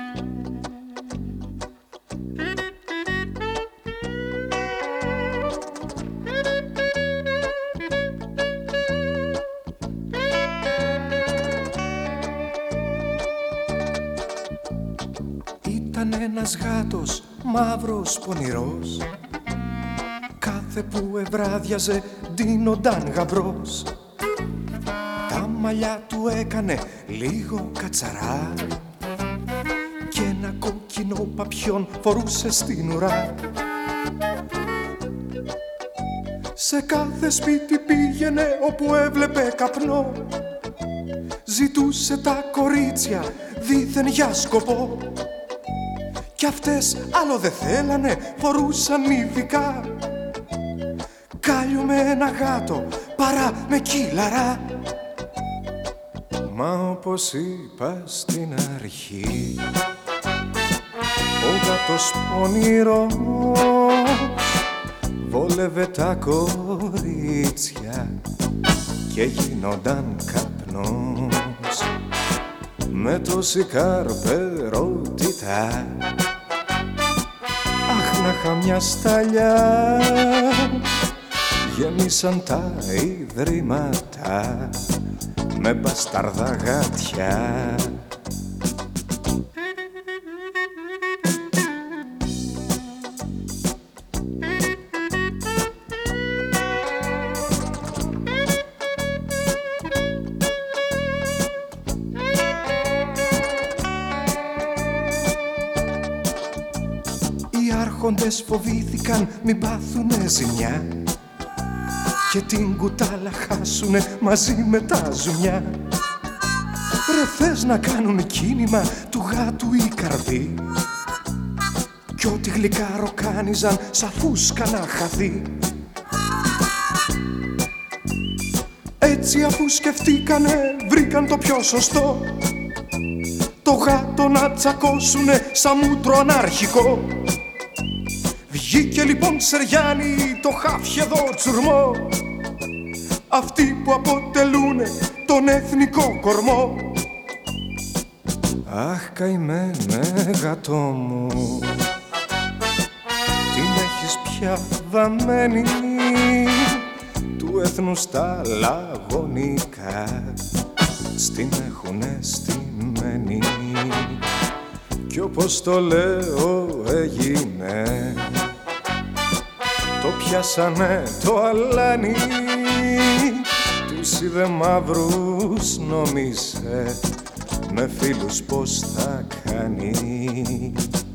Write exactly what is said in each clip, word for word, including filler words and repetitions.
Ήταν ένας γάτος μαύρος πονηρός, κάθε που ευράδιαζε ντύνονταν γαμπρός. Τα μαλλιά του έκανε λίγο κατσαρά και ένα κόκκινο παπιόν φορούσε στην ουρά. Σε κάθε σπίτι πήγαινε όπου έβλεπε καπνό, ζητούσε τα κορίτσια δήθεν για σκοπό. Κι αυτές άλλο δε θέλανε, φορούσαν ειδικά κάλιο με ένα γάτο παρά με κύλαρα. Μα όπως είπα στην αρχή, ο γάτος πονηρός βόλευε τα κορίτσια και γίνονταν καπνός με τόση καρπερότητα. Αχ, να είχα μια σταλιά, γέμισαν τα ιδρύματα με μπασταρδά γάτια. Οι άρχοντες φοβήθηκαν μην πάθουνε ζημιά και την κουτάλα χάσουνε μαζί με τα ζουμιά. Ρε, θες να κάνουν κίνημα του γάτου η καρδί κι ό,τι γλυκά ροκάνιζαν σαν φούσκα να χαθεί. Έτσι αφού σκεφτήκανε βρήκαν το πιο σωστό, το γάτο να τσακώσουνε σαν μούτρο ανάρχικο. Βγήκε λοιπόν Σεριάννη το χάφιεδο τσουρμό, αυτοί που αποτελούνε τον εθνικό κορμό. Αχ, καημένε γατό μου, την έχεις πια βαμμένη του έθνους τα λαγωνικά, στην έχουνε στημένη κι όπως το λέω έγινε. Το πιάσανε το αλάνι, τους είδε μαύρους, νόμισε με φίλους πως θα κάνει.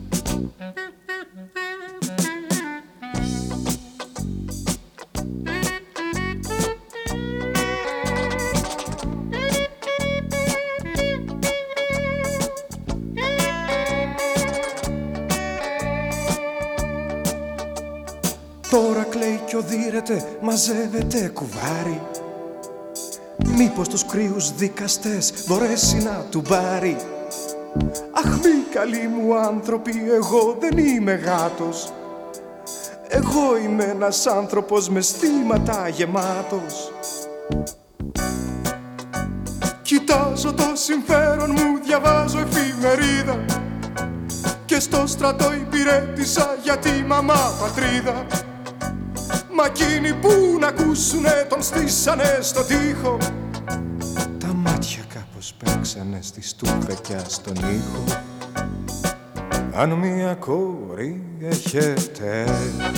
Τώρα κλαίει κι οδύρεται, μαζεύεται κουβάρι, μήπως τους κρύους δικαστές μπορέσει να του πάρει. Αχ, μη καλοί μου άνθρωποι, εγώ δεν είμαι γάτος, εγώ είμαι ένας άνθρωπος με στήματα γεμάτος. Κοιτάζω το συμφέρον μου, διαβάζω εφημερίδα και στο στρατό υπηρέτησα για τη μαμά πατρίδα. Μα εκείνοι που να ακούσουνε τον στήσανε στο τοίχο, τα μάτια κάπως παίξανε στη στούφεκια στον ήχο. Αν μια κόρη έχετε,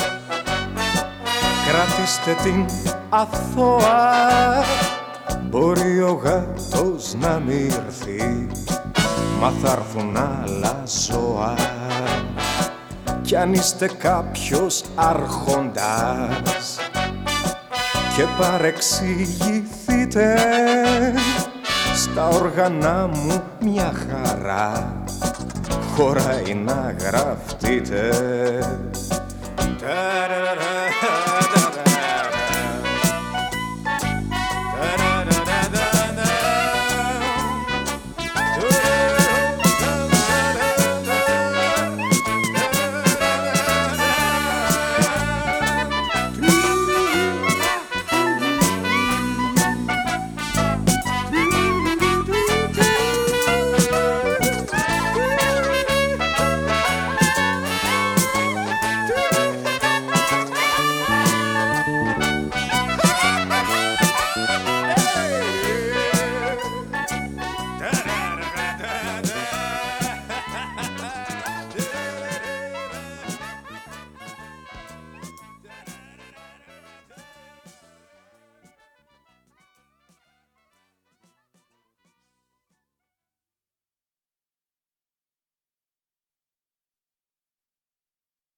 κρατήστε την αθώα, μπορεί ο γάτος να μη έρθει, μα θα έρθουν άλλα ζώα. Κι αν είστε κάποιος άρχοντας και παρεξηγηθείτε, στα όργανα μου μια χαρά χωράει να γραφτείτε.